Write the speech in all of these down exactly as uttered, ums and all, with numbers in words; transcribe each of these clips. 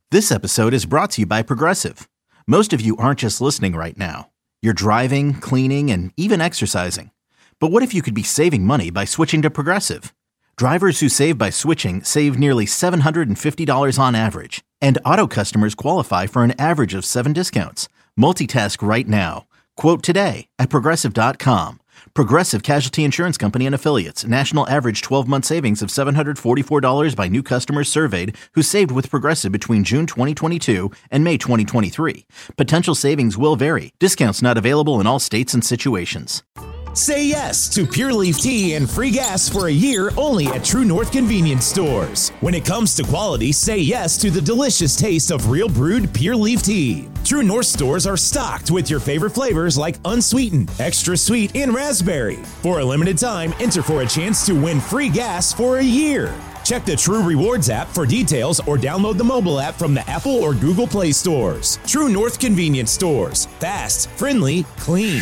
This episode is brought to you by Progressive. Most of you aren't just listening right now. You're driving, cleaning, and even exercising. But what if you could be saving money by switching to Progressive? Drivers who save by switching save nearly seven hundred fifty dollars on average. And auto customers qualify for an average of seven discounts. Multitask right now. Quote today at Progressive dot com. Progressive Casualty Insurance Company and Affiliates. National average twelve-month savings of seven hundred forty-four dollars by new customers surveyed who saved with Progressive between June twenty twenty-two and May twenty twenty-three. Potential savings will vary. Discounts not available in all states and situations. Say yes to Pure Leaf Tea and free gas for a year only at True North Convenience Stores. When it comes to quality, say yes to the delicious taste of real brewed Pure Leaf Tea. True North stores are stocked with your favorite flavors like unsweetened, extra sweet, and raspberry. For a limited time, enter for a chance to win free gas for a year. Check the True Rewards app for details or download the mobile app from the Apple or Google Play stores. True North Convenience Stores. Fast, friendly, clean.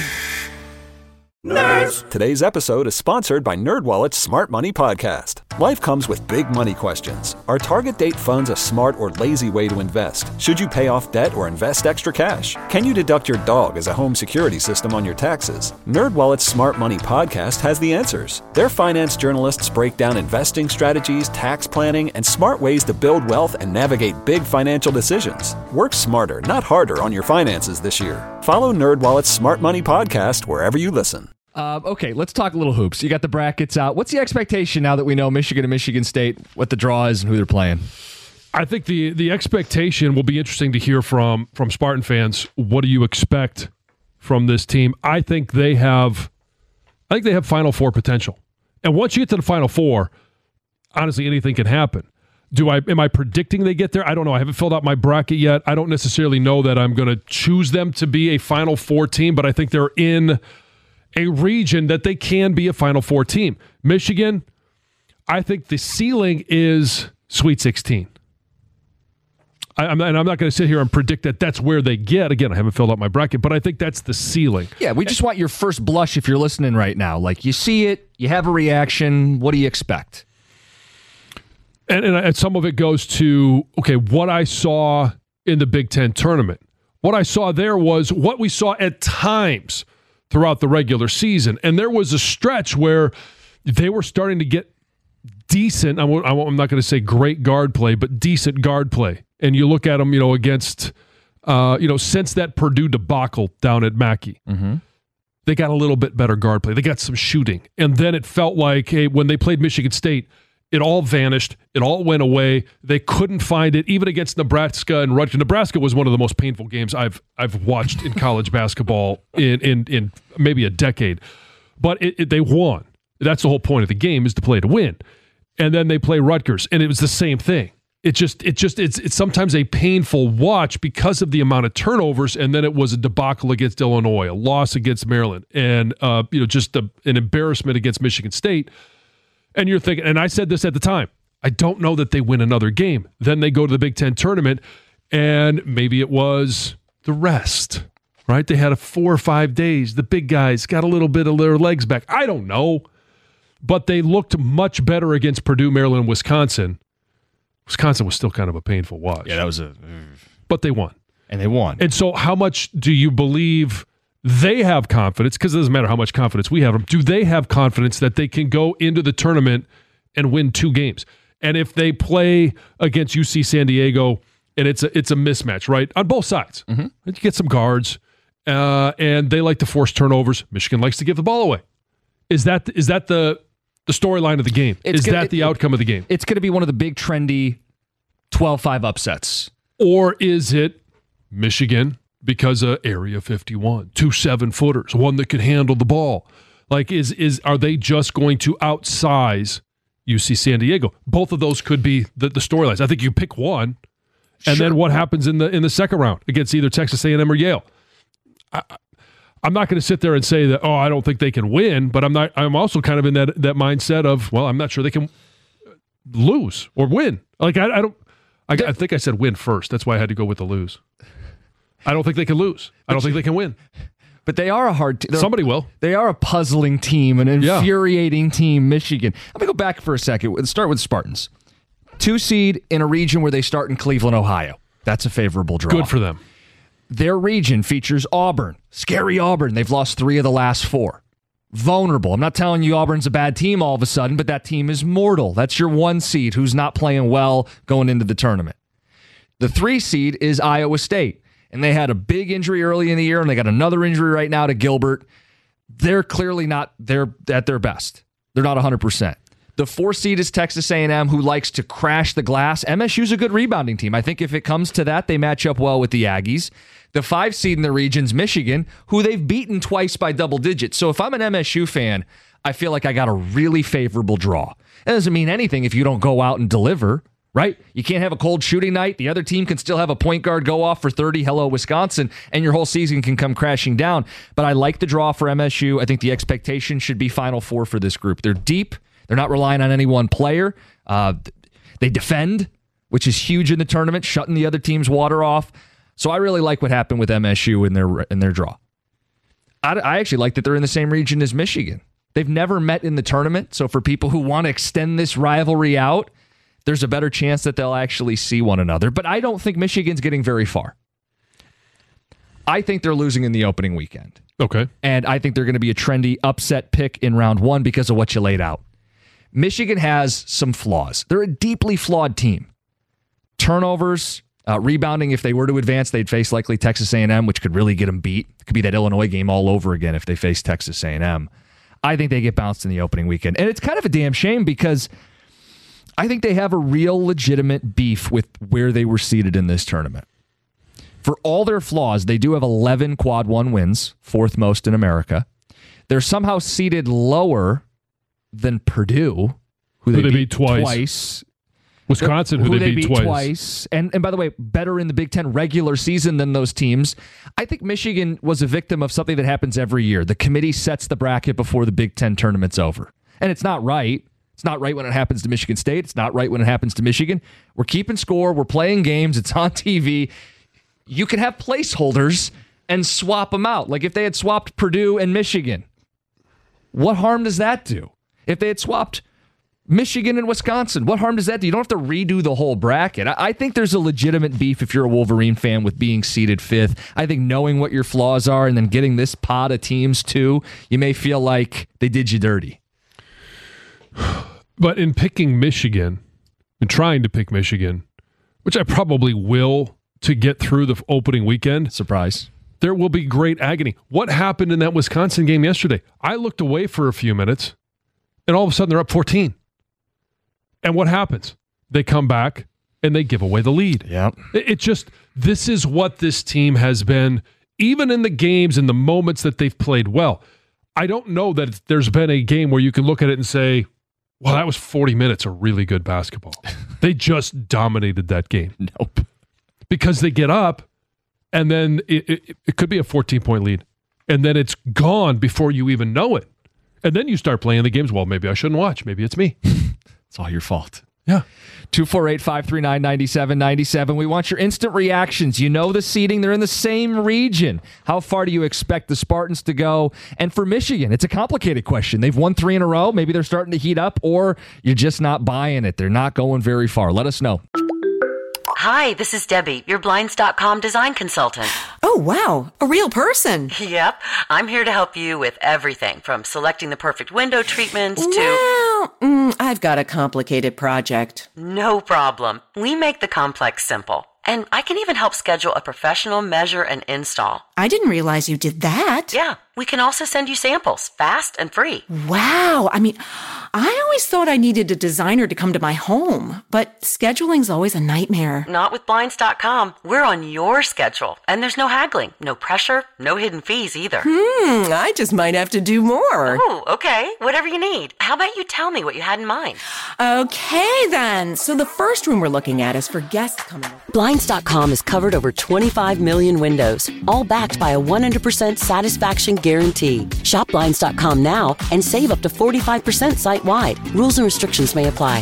Nerds! Today's episode is sponsored by NerdWallet's Smart Money Podcast. Life comes with big money questions. Are target date funds a smart or lazy way to invest? Should you pay off debt or invest extra cash? Can you deduct your dog as a home security system on your taxes? NerdWallet's Smart Money Podcast has the answers. Their finance journalists break down investing strategies, tax planning, and smart ways to build wealth and navigate big financial decisions. Work smarter, not harder on your finances this year. Follow NerdWallet's Smart Money Podcast wherever you listen. Uh, okay, let's talk a little hoops. You got the brackets out. What's the expectation now that we know Michigan and Michigan State, what the draw is and who they're playing? I think the the expectation will be interesting to hear from from Spartan fans. What do you expect from this team? I think they have I think they have Final Four potential. And once you get to the Final Four, honestly, anything can happen. Do I am I predicting they get there? I don't know. I haven't filled out my bracket yet. I don't necessarily know that I'm going to choose them to be a Final Four team, but I think they're in a region that they can be a Final Four team. Michigan, I think the ceiling is Sweet sixteen. I, I'm not, and I'm not going to sit here and predict that that's where they get. Again, I haven't filled out my bracket, but I think that's the ceiling. Yeah, we just want your first blush if you're listening right now. Like, you see it, you have a reaction. What do you expect? And, and, and some of it goes to, okay, what I saw in the Big Ten tournament. What I saw there was what we saw at times throughout the regular season. And there was a stretch where they were starting to get decent, I'm not going to say great guard play, but decent guard play. And you look at them, you know, against, uh, you know, since that Purdue debacle down at Mackey, mm-hmm. they got a little bit better guard play. They got some shooting. And then it felt like, hey, when they played Michigan State, it all vanished. It all went away. They couldn't find it, even against Nebraska and Rutgers. Nebraska was one of the most painful games I've I've watched in college basketball in, in in maybe a decade. But it, it, they won. That's the whole point of the game, is to play to win. And then they play Rutgers, and it was the same thing. It just it just it's it's sometimes a painful watch because of the amount of turnovers. And then it was a debacle against Illinois, a loss against Maryland, and uh, you know just a, an embarrassment against Michigan State. And you're thinking, and I said this at the time, I don't know that they win another game. Then they go to the Big Ten tournament, and maybe it was the rest, right? They had a four or five days. The big guys got a little bit of their legs back. I don't know. But they looked much better against Purdue, Maryland, and Wisconsin. Wisconsin was still kind of a painful watch. Yeah, that was a... But they won. And they won. And so how much do you believe they have confidence, because it doesn't matter how much confidence we have, do they have confidence that they can go into the tournament and win two games? And if they play against U C San Diego, and it's a, it's a mismatch, right, on both sides, mm-hmm. you get some guards, uh, and they like to force turnovers. Michigan likes to give the ball away. Is that is that the the storyline of the game? It's is gonna, that it, the outcome of the game? It's going to be one of the big trendy twelve five upsets. Or is it Michigan, because of Area fifty-one, two seven-footers, one that can handle the ball? Like, is is are they just going to outsize U C San Diego? Both of those could be the, the storylines. I think you pick one, and sure. then what happens in the in the second round against either Texas A and M or Yale? I, I'm not going to sit there and say that, oh, I don't think they can win, but I'm not. I'm also kind of in that that mindset of, well, I'm not sure they can lose or win. Like, I, I don't. I, I think I said win first. That's why I had to go with the lose. I don't think they can lose. I don't think they can win. But they are a hard team. Somebody will. They are a puzzling team, an infuriating yeah. team, Michigan. Let me go back for a second. Let's start with the Spartans. Two seed in a region where they start in Cleveland, Ohio. That's a favorable draw. Good for them. Their region features Auburn. Scary Auburn. They've lost three of the last four. Vulnerable. I'm not telling you Auburn's a bad team all of a sudden, but that team is mortal. That's your one seed who's not playing well going into the tournament. The three seed is Iowa State, and they had a big injury early in the year, and they got another injury right now to Gilbert. They're clearly not they're at their best. They're not one hundred percent. The four seed is Texas A and M, who likes to crash the glass. M S U's a good rebounding team. I think if it comes to that, they match up well with the Aggies. The five seed in the region's Michigan, who they've beaten twice by double digits. So if I'm an M S U fan, I feel like I got a really favorable draw. That doesn't mean anything if you don't go out and deliver, right? You can't have a cold shooting night. The other team can still have a point guard go off for thirty, hello, Wisconsin, and your whole season can come crashing down. But I like the draw for M S U. I think the expectation should be Final Four for this group. They're deep. They're not relying on any one player. Uh, they defend, which is huge in the tournament, shutting the other team's water off. So I really like what happened with M S U in their in their draw. I, I actually like that they're in the same region as Michigan. They've never met in the tournament, so for people who want to extend this rivalry out, there's a better chance that they'll actually see one another. But I don't think Michigan's getting very far. I think they're losing in the opening weekend. Okay. And I think they're going to be a trendy upset pick in round one because of what you laid out. Michigan has some flaws. They're a deeply flawed team. Turnovers, uh, rebounding, if they were to advance, they'd face likely Texas A and M, which could really get them beat. It could be that Illinois game all over again if they face Texas A and M. I think they get bounced in the opening weekend. And it's kind of a damn shame because I think they have a real legitimate beef with where they were seated in this tournament. For all their flaws, they do have eleven quad one wins, fourth most in America. They're somehow seated lower than Purdue, who, who they, they beat, beat twice. twice. Wisconsin, who, who they, they beat, beat twice. twice. And, and by the way, better in the Big Ten regular season than those teams. I think Michigan was a victim of something that happens every year. The committee sets the bracket before the Big Ten tournament's over. And it's not right. It's not right when it happens to Michigan State. It's not right when it happens to Michigan. We're keeping score. We're playing games. It's on T V. You can have placeholders and swap them out. Like if they had swapped Purdue and Michigan, what harm does that do? If they had swapped Michigan and Wisconsin, what harm does that do? You don't have to redo the whole bracket. I think there's a legitimate beef if you're a Wolverine fan with being seeded fifth. I think knowing what your flaws are and then getting this pot of teams too, you may feel like they did you dirty. But in picking Michigan, and trying to pick Michigan, which I probably will to get through the opening weekend. Surprise. There will be great agony. What happened in that Wisconsin game yesterday? I looked away for a few minutes, and all of a sudden they're up fourteen. And what happens? They come back, and they give away the lead. Yep. It, it just, this is what this team has been, even in the games and the moments that they've played well. I don't know that there's been a game where you can look at it and say, well, that was forty minutes of really good basketball. They just dominated that game. Nope. Because they get up, and then it, it, it could be a fourteen-point lead, and then it's gone before you even know it. And then you start playing the games, well, maybe I shouldn't watch. Maybe it's me. It's all your fault. Yeah. two four eight, five three nine, nine seven nine seven. We want your instant reactions. You know the seeding. They're in the same region. How far do you expect the Spartans to go? And for Michigan, it's a complicated question. They've won three in a row. Maybe they're starting to heat up, or you're just not buying it. They're not going very far. Let us know. Hi, this is Debbie, your Blinds dot com design consultant. Oh, wow. A real person. Yep. I'm here to help you with everything from selecting the perfect window treatments to... Well, mm, I've got a complicated project. No problem. We make the complex simple. And I can even help schedule a professional measure and install. I didn't realize you did that. Yeah. We can also send you samples, fast and free. Wow. I mean, I always thought I needed a designer to come to my home, but scheduling's always a nightmare. Not with Blinds dot com. We're on your schedule, and there's no haggling, no pressure, no hidden fees either. Hmm, I just might have to do more. Oh, okay. Whatever you need. How about you tell me what you had in mind? Okay, then. So the first room we're looking at is for guests coming over. Blinds dot com has covered over twenty-five million windows, all backed by a one hundred percent satisfaction guarantee. Shop Blinds dot com now and save up to forty-five percent site-wide. Rules and restrictions may apply.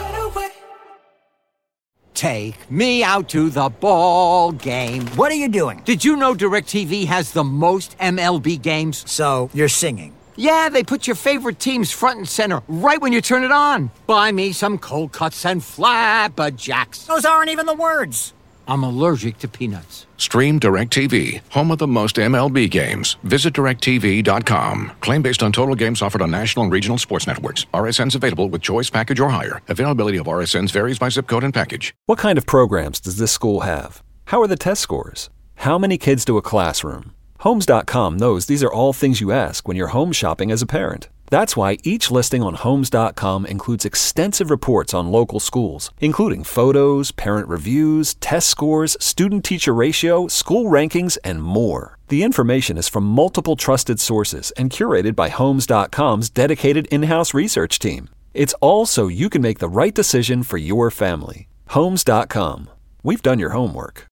Take me out to the ball game. What are you doing? Did you know DirecTV has the most M L B games? So, you're singing. Yeah, they put your favorite teams front and center right when you turn it on. Buy me some cold cuts and flapjacks. Those aren't even the words. I'm allergic to peanuts. Stream DirecTV, home of the most M L B games. Visit direct T V dot com. Claim based on total games offered on national and regional sports networks. R S Ns available with choice package or higher. Availability of R S Ns varies by zip code and package. What kind of programs does this school have? How are the test scores? How many kids do a classroom? Homes dot com knows these are all things you ask when you're home shopping as a parent. That's why each listing on Homes dot com includes extensive reports on local schools, including photos, parent reviews, test scores, student-teacher ratio, school rankings, and more. The information is from multiple trusted sources and curated by Homes dot com's dedicated in-house research team. It's all so you can make the right decision for your family. Homes dot com. We've done your homework.